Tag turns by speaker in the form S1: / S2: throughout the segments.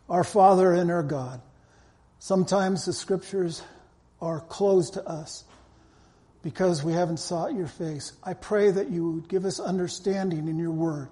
S1: Our Father and our God. Sometimes the scriptures are closed to us because we haven't sought your face. I pray that you would give us understanding in your word.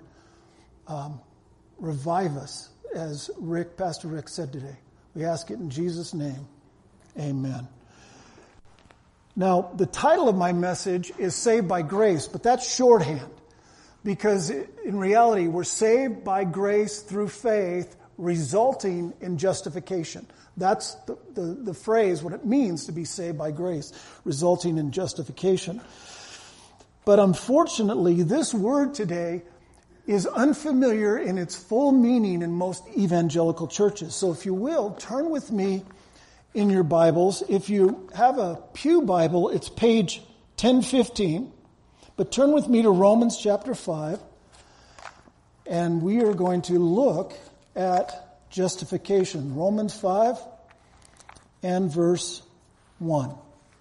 S1: Revive us, as Pastor Rick said today. We ask it in Jesus' name. Amen. Now, the title of my message is Saved by Grace, but that's shorthand because in reality, we're saved by grace through faith, resulting in justification. That's the phrase, what it means to be saved by grace, resulting in justification. But unfortunately, this word today is unfamiliar in its full meaning in most evangelical churches. So if you will, turn with me in your Bibles. If you have a Pew Bible, it's page 1015. But turn with me to Romans chapter 5, and we are going to look at justification. Romans 5 and verse 1.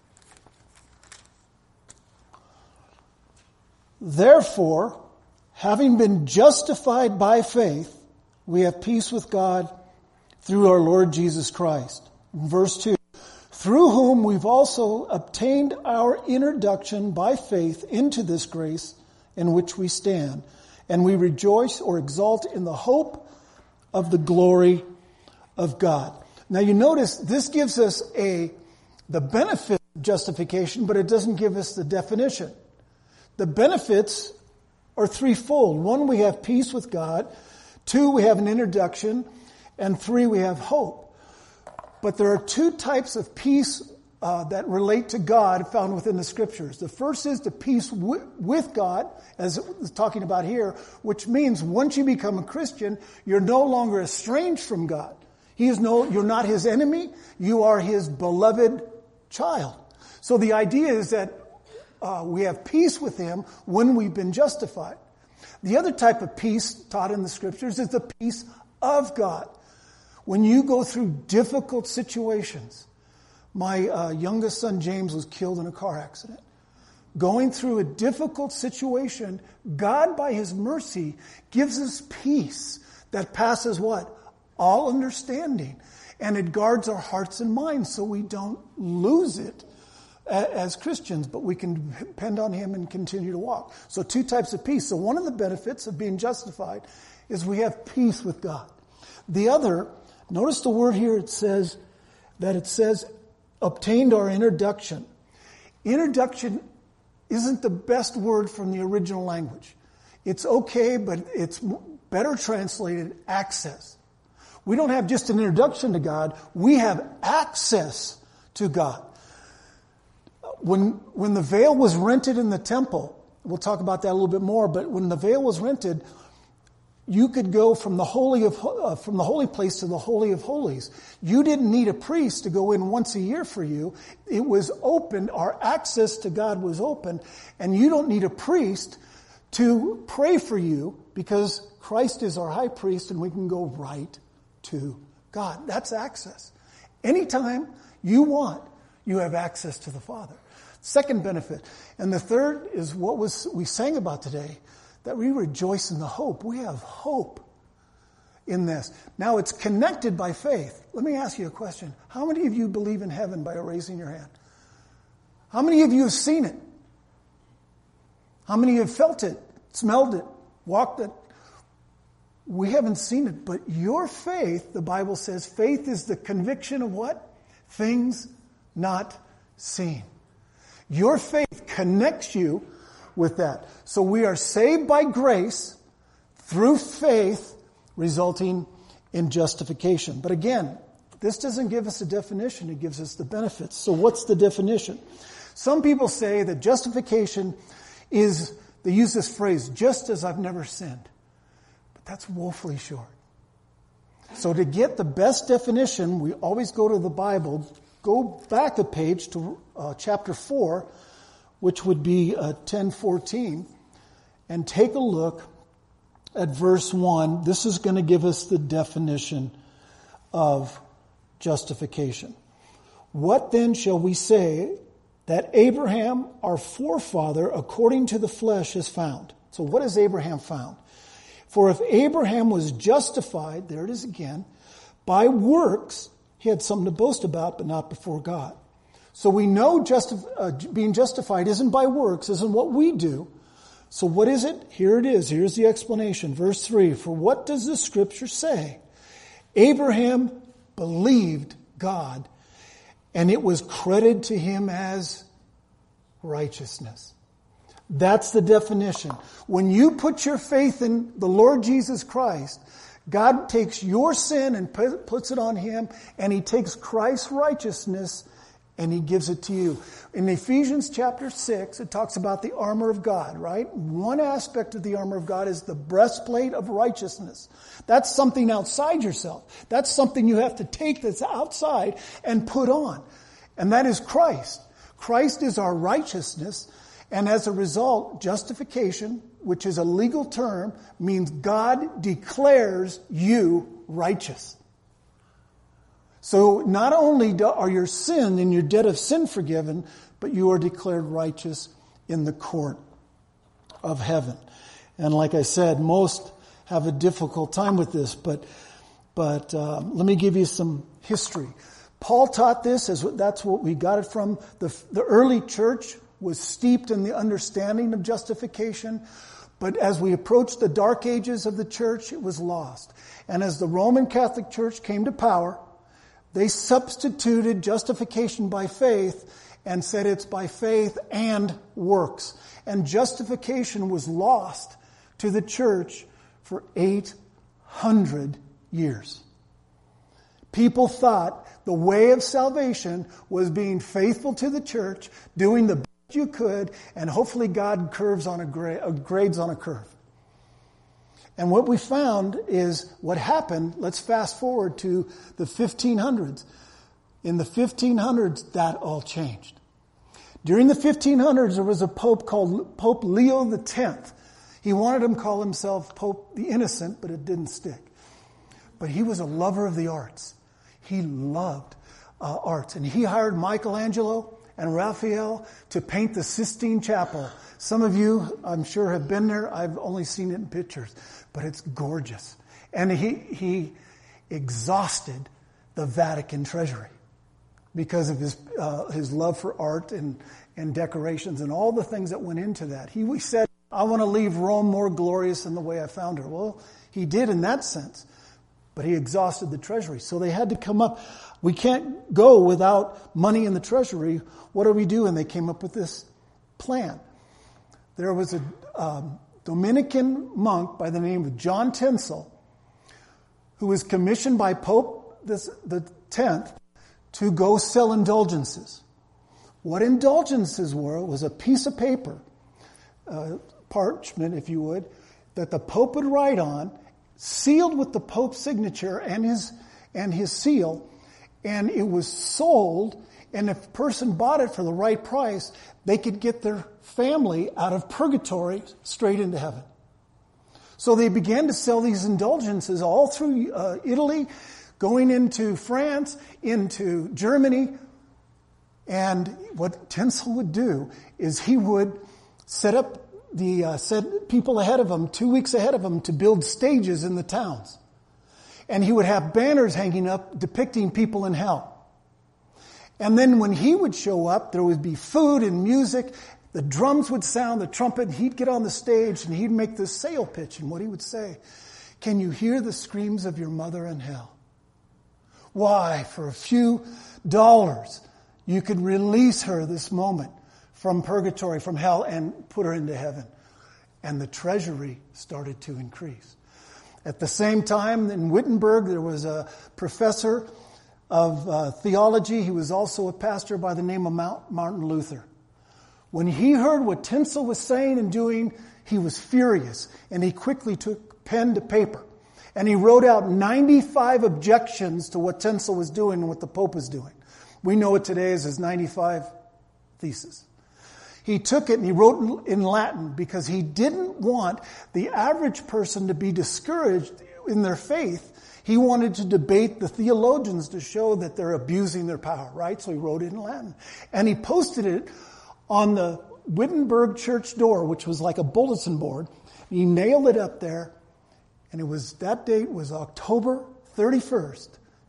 S1: Therefore, having been justified by faith, we have peace with God through our Lord Jesus Christ. Verse 2. Through whom we've also obtained our introduction by faith into this grace in which we stand. And we rejoice or exult in the hope of the glory of God. Now you notice this gives us the benefit of justification, but it doesn't give us the definition. The benefits are threefold. One, we have peace with God. Two, we have an introduction. And three, we have hope. But there are two types of peace that relate to God found within the Scriptures. The first is the peace with God, as it was talking about here, which means once you become a Christian, you're no longer estranged from God. You're not His enemy. You are His beloved child. So the idea is that we have peace with Him when we've been justified. The other type of peace taught in the Scriptures is the peace of God. When you go through difficult situations, my youngest son James was killed in a car accident. Going through a difficult situation, God by His mercy gives us peace that passes what? All understanding. And it guards our hearts and minds so we don't lose it as Christians, but we can depend on Him and continue to walk. So two types of peace. So one of the benefits of being justified is we have peace with God. The other, notice the word here, it says obtained our introduction. Introduction isn't the best word from the original language. It's okay, but it's better translated access. We don't have just an introduction to God, we have access to God. When the veil was rented in the temple, we'll talk about that a little bit more, but when the veil was rented, you could go from the holy place to the Holy of Holies. You didn't need a priest to go in once a year for you. It was open. Our access to God was open. And you don't need a priest to pray for you because Christ is our high priest and we can go right to God. That's access. Anytime you want, you have access to the Father. Second benefit. And the third is what we sang about today, that we rejoice in the hope. We have hope in this. Now it's connected by faith. Let me ask you a question. How many of you believe in heaven by raising your hand? How many of you have seen it? How many have felt it, smelled it, walked it? We haven't seen it, but your faith, the Bible says, faith is the conviction of what? Things not seen. Your faith connects you with that. So we are saved by grace through faith, resulting in justification. But again, this doesn't give us a definition, it gives us the benefits. So what's the definition? Some people say that justification is, they use this phrase, just as I've never sinned. But that's woefully short. So to get the best definition, we always go to the Bible, go back a page to chapter 4, which would be 10:14, and take a look at verse 1. This is going to give us the definition of justification. What then shall we say that Abraham, our forefather, according to the flesh, has found? So what has Abraham found? For if Abraham was justified, there it is again, By works, he had something to boast about, but not before God. So we know being justified isn't by works, isn't what we do. So what is it? Here it is. Here's the explanation. Verse 3, for what does the scripture say? Abraham believed God, and it was credited to him as righteousness. That's the definition. When you put your faith in the Lord Jesus Christ, God takes your sin and puts it on him, and he takes Christ's righteousness and he gives it to you. In Ephesians chapter 6, it talks about the armor of God, right? One aspect of the armor of God is the breastplate of righteousness. That's something outside yourself. That's something you have to take that's outside and put on. And that is Christ. Christ is our righteousness. And as a result, justification, which is a legal term, means God declares you righteous. So not only are your sin and your debt of sin forgiven, but you are declared righteous in the court of heaven. And like I said, most have a difficult time with this, but let me give you some history. Paul taught this, that's what we got it from. The early church was steeped in the understanding of justification, but as we approached the dark ages of the church, it was lost. And as the Roman Catholic Church came to power, they substituted justification by faith and said it's by faith and works. And justification was lost to the church for 800 years. People thought the way of salvation was being faithful to the church, doing the best you could, and hopefully God grades on a curve. And what we found is what happened, let's fast forward to the 1500s. In the 1500s, that all changed. During the 1500s, there was a pope called Pope Leo X. He wanted to call himself Pope the Innocent, but it didn't stick. But he was a lover of the arts. He loved arts. And he hired Michelangelo and Raphael to paint the Sistine Chapel. Some of you, I'm sure, have been there. I've only seen it in pictures. But it's gorgeous. And he exhausted the Vatican treasury because of his love for art and decorations and all the things that went into that. He said, I want to leave Rome more glorious than the way I found her. Well, he did in that sense. But he exhausted the treasury. So they had to come up. We can't go without money in the treasury. What do we do? And they came up with this plan. There was a Dominican monk by the name of John Tinsel who was commissioned by Pope the 10th to go sell indulgences. What indulgences were was a piece of paper, parchment if you would, that the Pope would write on, sealed with the Pope's signature and his seal, and it was sold, and if a person bought it for the right price, they could get their family out of purgatory straight into heaven. So they began to sell these indulgences all through Italy, going into France, into Germany, and what Tinsel would do is he would set up set people ahead of him, 2 weeks ahead of him, to build stages in the towns. And he would have banners hanging up depicting people in hell. And then when he would show up, there would be food and music. The drums would sound, the trumpet, and he'd get on the stage and he'd make this sale pitch. And what he would say, can you hear the screams of your mother in hell? Why, for a few dollars, you could release her this moment from purgatory, from hell, and put her into heaven. And the treasury started to increase. At the same time, in Wittenberg, there was a professor of theology. He was also a pastor by the name of Martin Luther. When he heard what Tinsel was saying and doing, he was furious, and he quickly took pen to paper. And he wrote out 95 objections to what Tinsel was doing and what the Pope was doing. We know it today as his 95 Theses. He took it and he wrote in Latin because he didn't want the average person to be discouraged in their faith. He wanted to debate the theologians to show that they're abusing their power, right? So he wrote it in Latin. And he posted it on the Wittenberg church door, which was like a bulletin board. He nailed it up there. And that date was October 31st,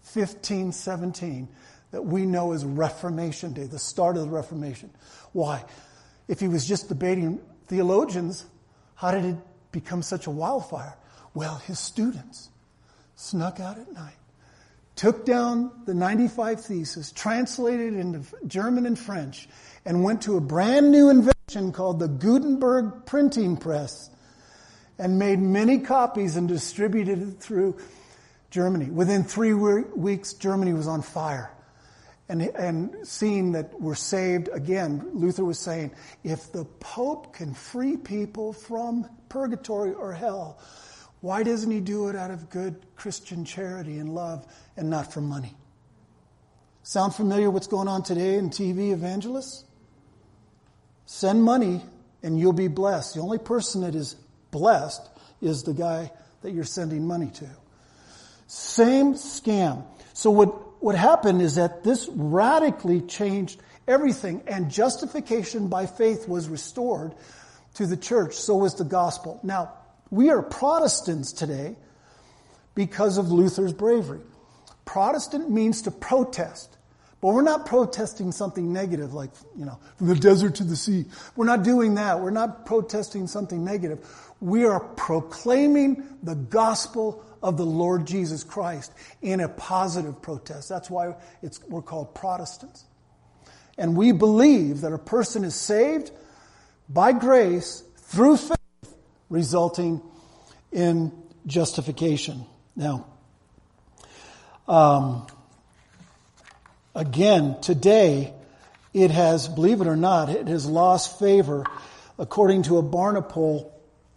S1: 1517, that we know as Reformation Day, the start of the Reformation. Why? If he was just debating theologians, how did it become such a wildfire? Well, his students snuck out at night, took down the 95 Theses, translated it into German and French, and went to a brand new invention called the Gutenberg printing press and made many copies and distributed it through Germany. Within 3 weeks, Germany was on fire. And seeing that we're saved, again, Luther was saying, if the Pope can free people from purgatory or hell, why doesn't he do it out of good Christian charity and love and not for money? Sound familiar what's going on today in TV evangelists? Send money and you'll be blessed. The only person that is blessed is the guy that you're sending money to. Same scam. So what happened is that this radically changed everything, and justification by faith was restored to the church. So was the gospel. Now, we are Protestants today because of Luther's bravery. Protestant means to protest. But we're not protesting something negative like, from the desert to the sea. We're not doing that. We're not protesting something negative. We are proclaiming the gospel of the Lord Jesus Christ in a positive protest. That's why we're called Protestants. And we believe that a person is saved by grace through faith, resulting in justification. Now, again, today, it has, believe it or not, it has lost favor. According to a Barna poll,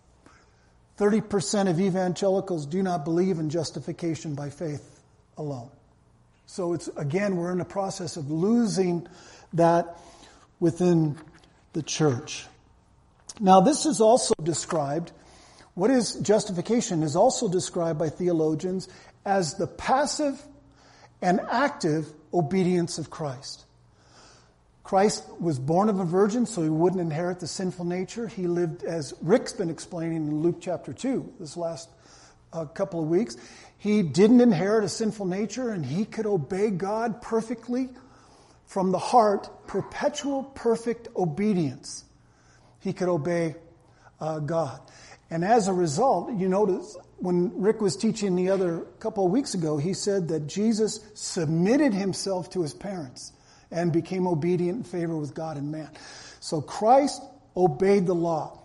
S1: 30% of evangelicals do not believe in justification by faith alone. So we're in the process of losing that within the church. Now, this is also described, what is justification is also described by theologians as the passive and active obedience of Christ. Christ was born of a virgin, so he wouldn't inherit the sinful nature. He lived, as Rick's been explaining in Luke chapter 2 this last couple of weeks, he didn't inherit a sinful nature, and he could obey God perfectly from the heart, perpetual perfect obedience. He could obey God. And as a result, you notice when Rick was teaching the other couple of weeks ago, he said that Jesus submitted himself to his parents and became obedient in favor with God and man. So Christ obeyed the law.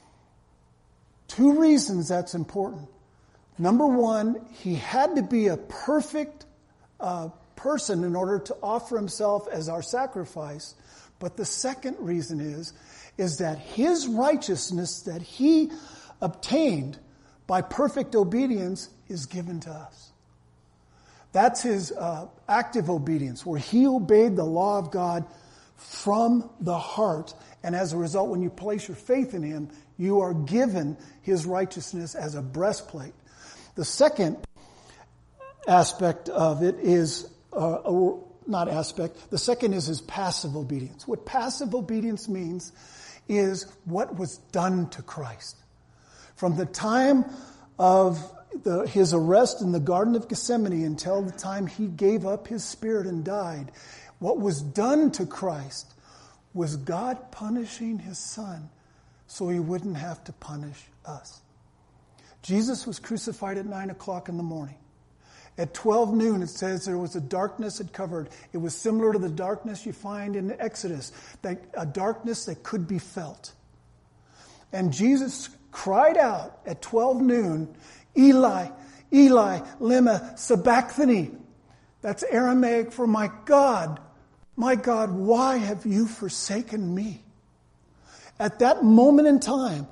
S1: 2 reasons that's important. Number one, he had to be a perfect person in order to offer himself as our sacrifice. But the second reason is that his righteousness that he obtained by perfect obedience is given to us. That's his active obedience, where he obeyed the law of God from the heart. And as a result, when you place your faith in him, you are given his righteousness as a breastplate. The second aspect of it is, the second is his passive obedience. What passive obedience means is what was done to Christ. From the time of his arrest in the Garden of Gethsemane until the time he gave up his spirit and died, what was done to Christ was God punishing his Son so he wouldn't have to punish us. Jesus was crucified at 9 o'clock in the morning. At 12 noon, it says there was a darkness that covered. It was similar to the darkness you find in Exodus, a darkness that could be felt. And Jesus cried out at 12 noon, Eli, Eli, lema sabachthani. That's Aramaic for my God, why have you forsaken me? At that moment in time,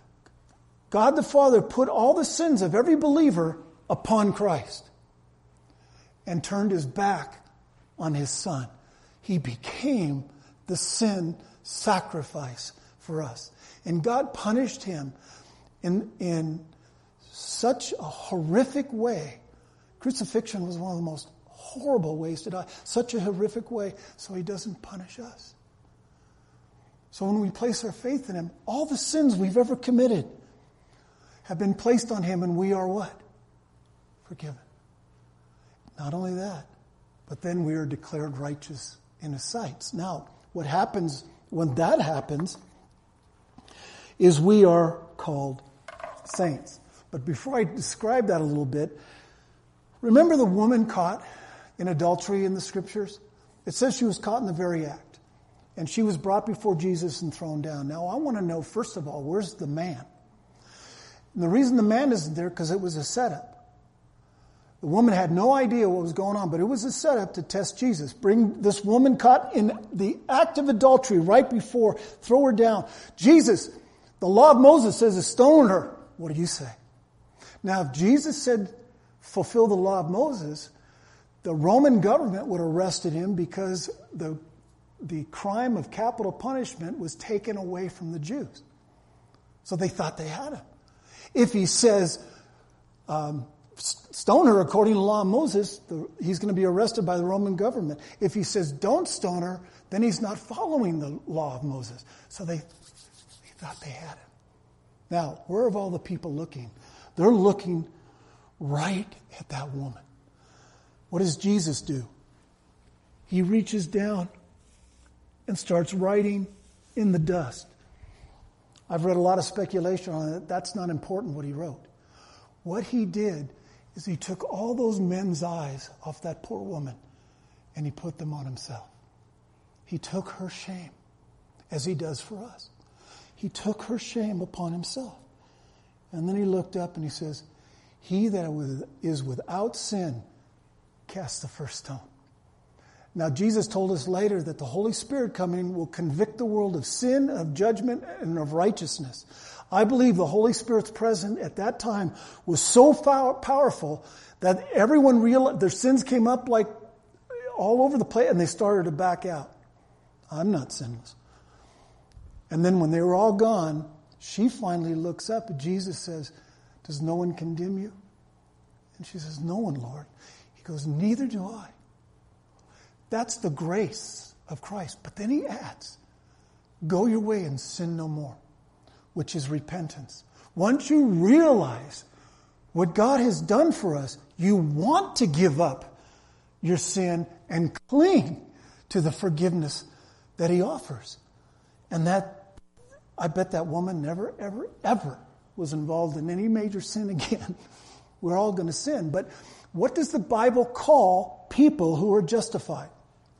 S1: God the Father put all the sins of every believer upon Christ and turned his back on his Son. He became the sin sacrifice for us. And God punished him in such a horrific way. Crucifixion was one of the most horrible ways to die. Such a horrific way, so he doesn't punish us. So when we place our faith in him, all the sins we've ever committed have been placed on him, and we are what? Forgiven. Not only that, but then we are declared righteous in His sight. Now, what happens when that happens is we are called saints. But before I describe that a little bit, remember the woman caught in adultery in the Scriptures? It says she was caught in the very act. And she was brought before Jesus and thrown down. Now, I want to know, first of all, where's the man? And the reason the man isn't there, because it was a setup. The woman had no idea what was going on, but it was a setup to test Jesus. Bring this woman caught in the act of adultery right before, throw her down. Jesus, the law of Moses says to stone her. What do you say? Now, if Jesus said, fulfill the law of Moses, the Roman government would have arrested him because the crime of capital punishment was taken away from the Jews. So they thought they had him. If he says, stone her according to the law of Moses, he's going to be arrested by the Roman government. If he says, don't stone her, then he's not following the law of Moses. So they thought they had him. Now, where are all the people looking? They're looking right at that woman. What does Jesus do? He reaches down and starts writing in the dust. I've read a lot of speculation on it. That's not important what he wrote. What he did is he took all those men's eyes off that poor woman and he put them on himself. He took her shame, as he does for us. He took her shame upon himself. And then he looked up and he says, he that is without sin, cast the first stone. Now, Jesus told us later that the Holy Spirit coming will convict the world of sin, of judgment, and of righteousness. I believe the Holy Spirit's presence at that time was so powerful that everyone realized their sins came up like all over the place and they started to back out. I'm not sinless. And then when they were all gone, she finally looks up and Jesus says, does no one condemn you? And she says, no one, Lord. He goes, neither do I. That's the grace of Christ. But then he adds, go your way and sin no more, which is repentance. Once you realize what God has done for us, you want to give up your sin and cling to the forgiveness that he offers. And that, I bet that woman never, ever, ever was involved in any major sin again. We're all going to sin. But what does the Bible call people who are justified?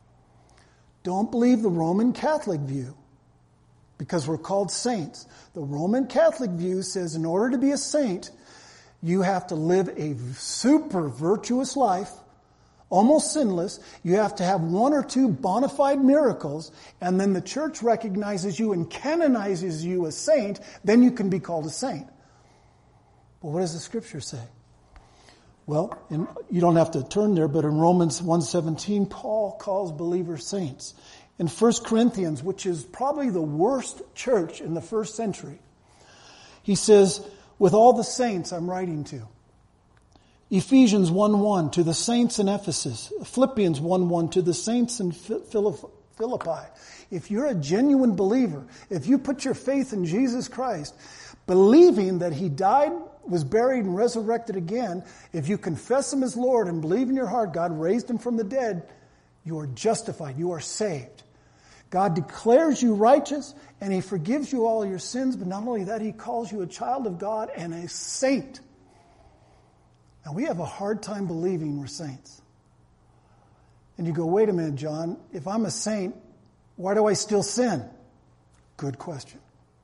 S1: Don't believe the Roman Catholic view, because we're called saints. The Roman Catholic view says in order to be a saint, you have to live a super virtuous life, almost sinless. You have to have one or two bona fide miracles, and then the church recognizes you and canonizes you a saint, then you can be called a saint. But what does the Scripture say? Well, you don't have to turn there, but in Romans 1:17, Paul calls believers saints. In 1 Corinthians, which is probably the worst church in the first century, he says, with all the saints I'm writing to. Ephesians 1:1 to the saints in Ephesus. Philippians 1:1 to the saints in Philippi. If you're a genuine believer, if you put your faith in Jesus Christ, believing that he died, was buried, and resurrected again, if you confess him as Lord and believe in your heart God raised him from the dead, you are justified. You are saved. God declares you righteous and he forgives you all your sins, but not only that, he calls you a child of God and a saint. Now, we have a hard time believing we're saints. And you go, wait a minute, John, if I'm a saint, why do I still sin? Good question.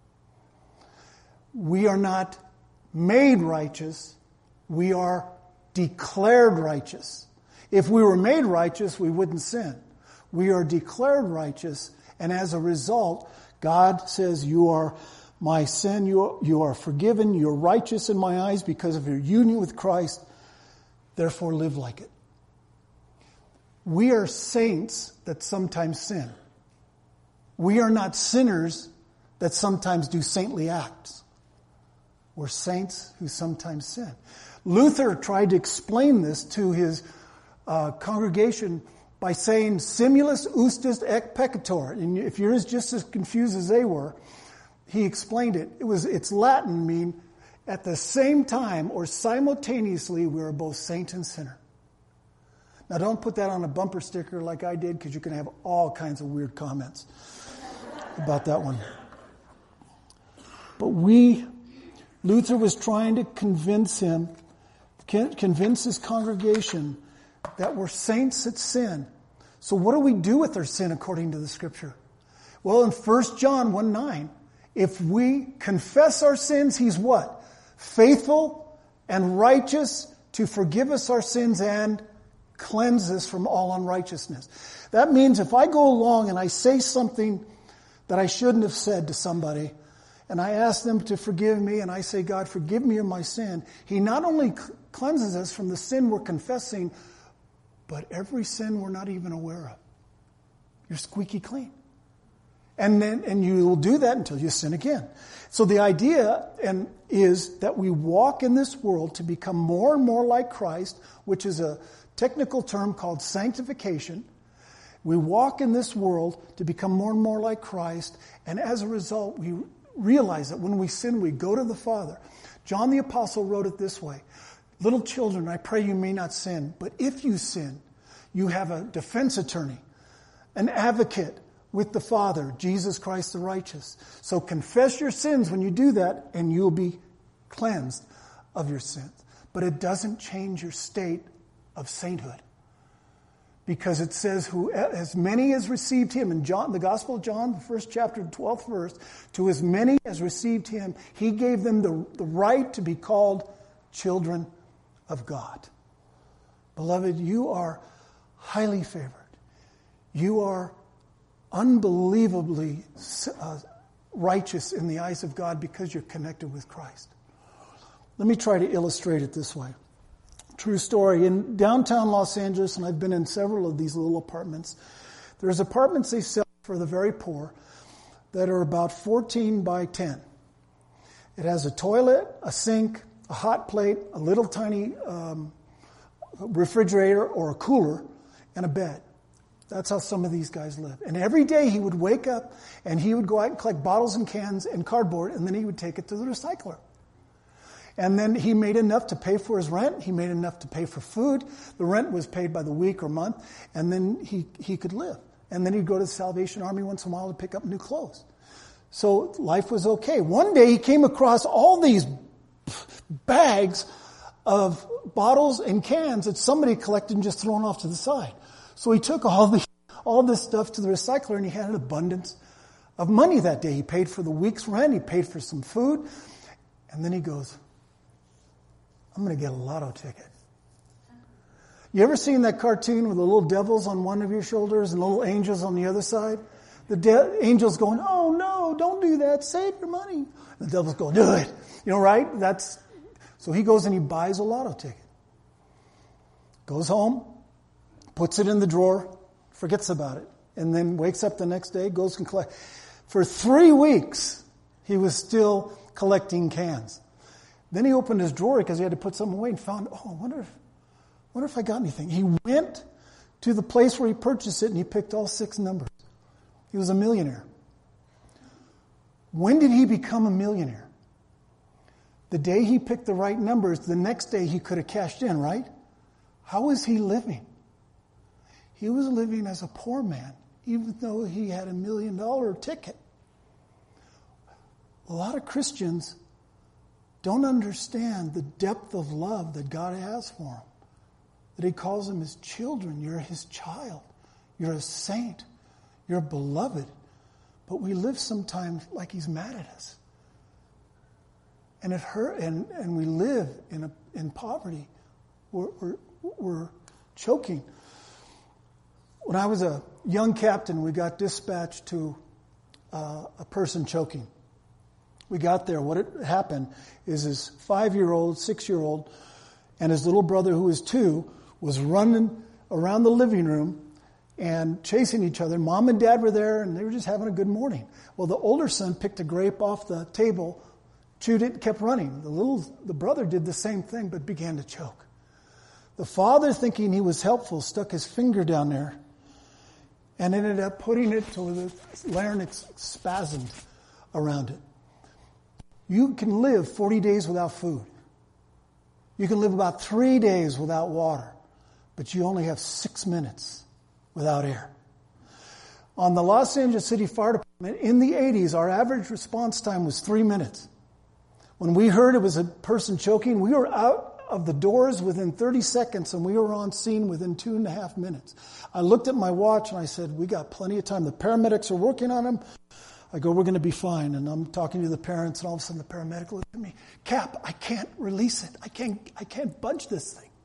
S1: We are not made righteous. We are declared righteous. If we were made righteous, we wouldn't sin. We are declared righteous, and as a result, God says, you are my sin, you are forgiven, you're righteous in my eyes because of your union with Christ, therefore live like it. We are saints that sometimes sin. We are not sinners that sometimes do saintly acts. We're saints who sometimes sin. Luther tried to explain this to his congregation by saying, simulus ustus et peccator. And if you're just as confused as they were, he explained it. It's Latin, mean at the same time or simultaneously we are both saint and sinner. Now don't put that on a bumper sticker like I did, because you can have all kinds of weird comments about that one. But Luther was trying to convince his congregation that we're saints that sin. So what do we do with our sin according to the Scripture? Well, in 1 John 1:9, if we confess our sins, He's what? Faithful and righteous to forgive us our sins and cleanse us from all unrighteousness. That means if I go along and I say something that I shouldn't have said to somebody, and I ask them to forgive me, and I say, God, forgive me of my sin, He not only cleanses us from the sin we're confessing, but every sin we're not even aware of. You're squeaky clean. And you will do that until you sin again. So the idea is that we walk in this world to become more and more like Christ, which is a technical term called sanctification. We walk in this world to become more and more like Christ, and as a result, we realize that when we sin, we go to the Father. John the Apostle wrote it this way: little children, I pray you may not sin, but if you sin, you have a defense attorney, an advocate with the Father, Jesus Christ the righteous. So confess your sins when you do that, and you'll be cleansed of your sins. But it doesn't change your state of sainthood. Because it says, who as many as received Him, in John, the Gospel of John, the first chapter, 12th verse, to as many as received Him, He gave them the right to be called children of God. Beloved, you are highly favored. You are unbelievably righteous in the eyes of God because you're connected with Christ. Let me try to illustrate it this way. True story. In downtown Los Angeles, and I've been in several of these little apartments, there's apartments they sell for the very poor that are about 14 by 10. It has a toilet, a sink, a hot plate, a little tiny refrigerator or a cooler, and a bed. That's how some of these guys live. And every day he would wake up and he would go out and collect bottles and cans and cardboard, and then he would take it to the recycler. And then he made enough to pay for his rent. He made enough to pay for food. The rent was paid by the week or month, and then he could live. And then he'd go to the Salvation Army once in a while to pick up new clothes. So life was okay. One day he came across all these bags of bottles and cans that somebody collected and just thrown off to the side. So he took all this stuff to the recycler, and he had an abundance of money that day. He paid for the week's rent. He paid for some food. And then he goes, I'm going to get a lotto ticket. You ever seen that cartoon with the little devils on one of your shoulders and little angels on the other side? The angel's going, oh no, don't do that. Save your money. The devil's going, do it. Right? So he goes and he buys a lotto ticket. Goes home, puts it in the drawer, forgets about it, and then wakes up the next day, goes and collects. For 3 weeks, he was still collecting cans. Then he opened his drawer because he had to put something away and found, I wonder if I got anything. He went to the place where he purchased it and he picked all 6 numbers. He was a millionaire. When did he become a millionaire? The day he picked the right numbers, the next day he could have cashed in, right? How was he living? He was living as a poor man, even though he had $1 million ticket. A lot of Christians don't understand the depth of love that God has for them. That He calls them His children. You're His child. You're a saint. You're beloved. But we live sometimes like He's mad at us. And it hurt, and we live in poverty. We're choking. When I was a young captain, we got dispatched to a person choking. We got there. What had happened is his 5-year-old, 6-year-old, and his little brother, who was 2, was running around the living room and chasing each other. Mom and Dad were there, and they were just having a good morning. Well, the older son picked a grape off the table, chewed it, and kept running. The brother did the same thing, but began to choke. The father, thinking he was helpful, stuck his finger down there and ended up putting it so the larynx spasmed around it. You can live 40 days without food. You can live about 3 days without water. but you only have 6 minutes without air. On the Los Angeles City Fire Department, in the 80s, our average response time was 3 minutes. When we heard it was a person choking, we were out of the doors within 30 seconds and we were on scene within 2.5 minutes. I looked at my watch and I said, we got plenty of time. The paramedics are working on him. I go, we're going to be fine. And I'm talking to the parents and all of a sudden the paramedic looks at me. Cap, I can't release it. I can't budge this thing.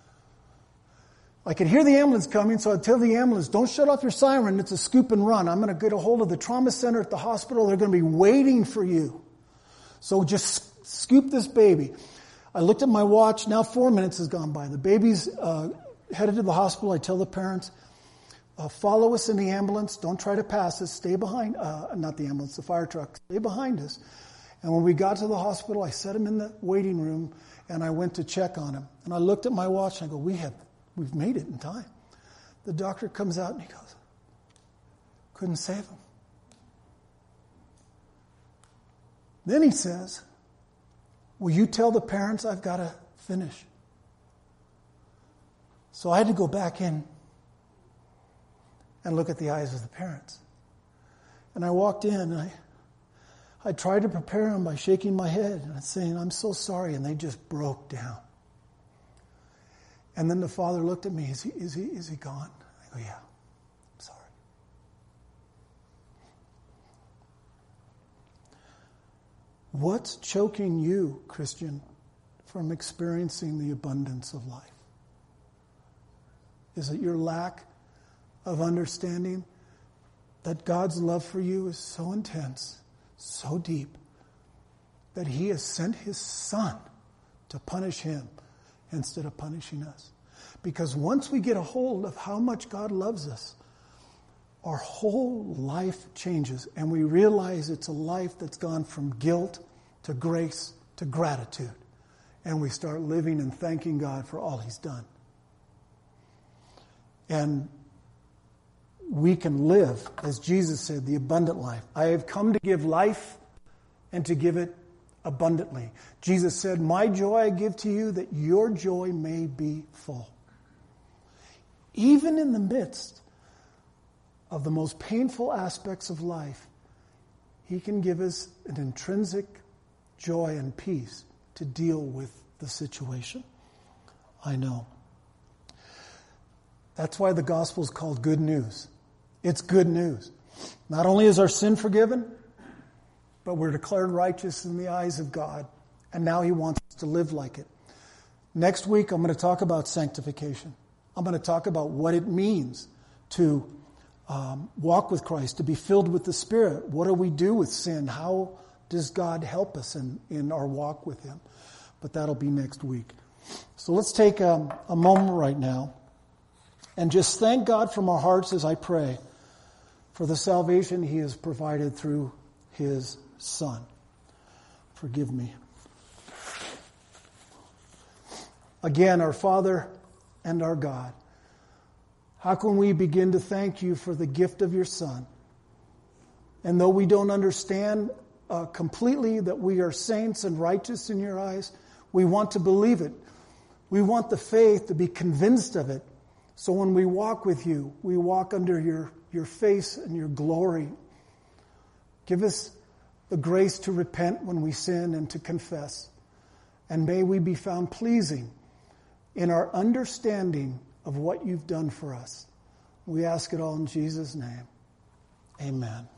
S1: I could hear the ambulance coming, so I'd tell the ambulance, don't shut off your siren. It's a scoop and run. I'm going to get a hold of the trauma center at the hospital. They're going to be waiting for you. So just scoop this baby. I looked at my watch. Now 4 minutes has gone by. The baby's headed to the hospital. I tell the parents, follow us in the ambulance. Don't try to pass us. Stay behind. Not the ambulance, the fire truck. Stay behind us. And when we got to the hospital, I set him in the waiting room, and I went to check on him. And I looked at my watch, and I go, we've made it in time. The doctor comes out, and he goes, couldn't save him. Then he says, will you tell the parents I've got to finish? So I had to go back in and look at the eyes of the parents. And I walked in and I tried to prepare them by shaking my head and saying, I'm so sorry. And they just broke down. And then the father looked at me, is he gone? I go, yeah, I'm sorry. What's choking you, Christian, from experiencing the abundance of life? Is it your lack of understanding that God's love for you is so intense, so deep, that He has sent His Son to punish him instead of punishing us? Because once we get a hold of how much God loves us, our whole life changes, and we realize it's a life that's gone from guilt to grace to gratitude. And we start living and thanking God for all He's done. And we can live, as Jesus said, the abundant life. I have come to give life and to give it abundantly. Jesus said, my joy I give to you that your joy may be full. Even in the midst of the most painful aspects of life, He can give us an intrinsic joy and peace to deal with the situation. I know. That's why the gospel is called good news. It's good news. Not only is our sin forgiven, but we're declared righteous in the eyes of God. And now He wants us to live like it. Next week, I'm going to talk about sanctification. I'm going to talk about what it means to walk with Christ, to be filled with the Spirit. What do we do with sin? How does God help us in our walk with Him? But that'll be next week. So let's take a moment right now and just thank God from our hearts as I pray for the salvation He has provided through His Son. Forgive me. Again, our Father and our God, how can we begin to thank You for the gift of Your Son? And though we don't understand completely that we are saints and righteous in Your eyes, we want to believe it. We want the faith to be convinced of it. So when we walk with You, we walk under Your face and Your glory. Give us the grace to repent when we sin and to confess. And may we be found pleasing in our understanding of what You've done for us. We ask it all in Jesus' name. Amen.